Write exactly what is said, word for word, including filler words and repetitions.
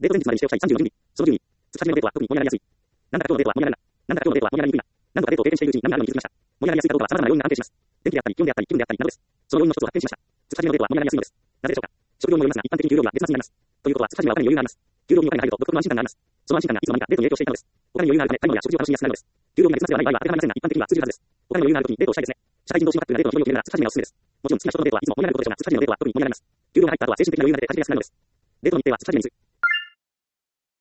デート前日までにしておきたいさんじゅうの準備。その準備。つか始めのデートは特に盛り上がりやすい。なんだか今日のデートは盛り上がらない。なんだか今日のデートは盛り上がりにくいな。何度かデートを経験しているうちに何があるのに気づきました。盛り上がりやすいかどうかは様々な要因が関係します。天気であったり、気温であったり、気分であったりなどです。その要因の一つを発見しました。つか始めのデートは盛り上がりやすいのです。なぜでしょうか。職業にもよりますが、一般的に給料日は月末になります。ということは、つか始めはお金に余裕があります。給料にお金が入ると独特の安心感があります。その安心感がいつの間にかデートに影響していたのです。お金に余裕があるため、買い物や食事を楽しみやすくなるのです。給料日が月末ではない場合は当てはまりませんが、一般的には通じるはずです。お金に余裕があるときにデートをしたいですね。社会人同士のカップルがデートの距離を決めるなら、つか始めがおすすめです。もちろん好きな人とのデートはいつも盛り上がることでしょうが、つか始めのデートは特に盛り上がります。給料に入った後は精神的な余裕が出て感じやすくなるのです。デートの日程はつか始めについて